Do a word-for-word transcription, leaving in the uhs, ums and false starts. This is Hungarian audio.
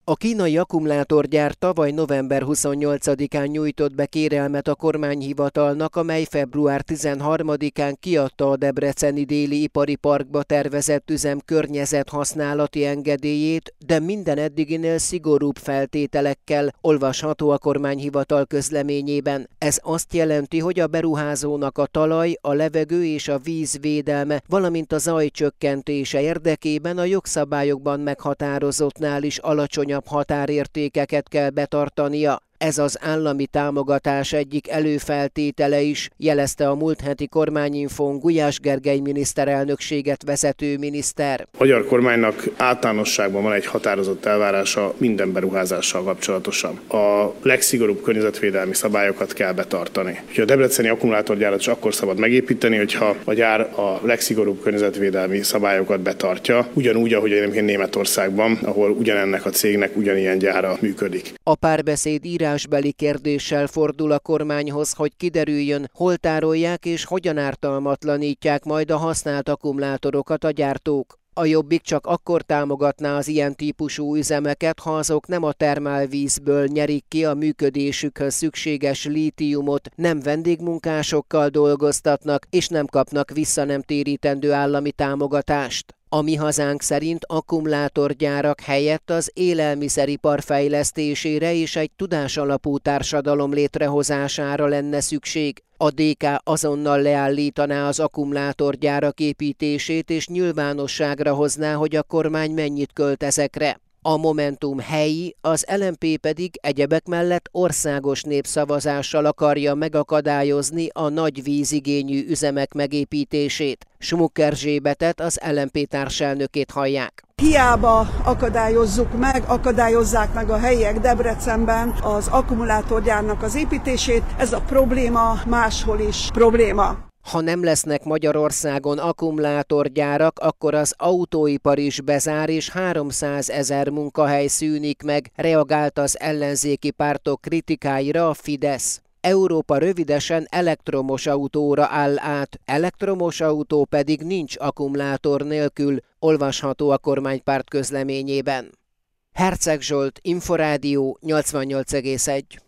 A kínai akkumulátorgyár tavaly november huszonnyolcadikán nyújtott be kérelmet a kormányhivatalnak, amely február tizenharmadikán kiadta a debreceni Déli Ipari Parkba tervezett üzem környezethasználati engedélyét, de minden eddiginél szigorúbb feltételekkel, olvasható a kormányhivatal közleményében. Ez azt jelenti, hogy a beruházónak a talaj, a levegő és a víz védelme, valamint a zaj csökkentése érdekében a jogszabályokban meghatározottnál is alacsonyabb határértékeket kell betartania. Ez az állami támogatás egyik előfeltétele is, jelezte a múlt heti Kormányinfón Gulyás Gergely miniszterelnökséget vezető miniszter. A magyar kormánynak általánosságban van egy határozott elvárása minden beruházással kapcsolatosan. A legszigorúbb környezetvédelmi szabályokat kell betartani. A debreceni akkumulátorgyárat is akkor szabad megépíteni, hogyha a gyár a legszigorúbb környezetvédelmi szabályokat betartja, ugyanúgy, ahogy egyébként Németországban, ahol ugyanennek a cégnek ugyanilyen gyára működik. A Párbeszéd írásbeli kérdéssel fordul a kormányhoz, hogy kiderüljön, hol tárolják és hogyan ártalmatlanítják majd a használt akkumulátorokat a gyártók. A Jobbik csak akkor támogatná az ilyen típusú üzemeket, ha azok nem a termálvízből nyerik ki a működésükhöz szükséges lítiumot, nem vendégmunkásokkal dolgoztatnak, és nem kapnak visszanemtérítendő állami támogatást. A Mi Hazánk szerint akkumulátorgyárak helyett az élelmiszeripar fejlesztésére és egy tudásalapú társadalom létrehozására lenne szükség. A dé ká azonnal leállítaná az akkumulátorgyárak építését és nyilvánosságra hozná, hogy a kormány mennyit költ ezekre. A Momentum helyi, az el em pé pedig egyebek mellett országos népszavazással akarja megakadályozni a nagy vízigényű üzemek megépítését. Smuk Erzsébetet, az el em pé társelnökét hallják. Hiába akadályozzuk meg, akadályozzák meg a helyiek Debrecenben az akkumulátorgyárnak az építését, ez a probléma máshol is probléma. Ha nem lesznek Magyarországon akkumulátorgyárak, akkor az autóipar is bezár és háromszázezer munkahely szűnik meg, reagált az ellenzéki pártok kritikáira a Fidesz. Európa rövidesen elektromos autóra áll át, elektromos autó pedig nincs akkumulátor nélkül, olvasható a kormánypárt közleményében. Herceg Zsolt, Inforádió nyolcvannyolc egész egy.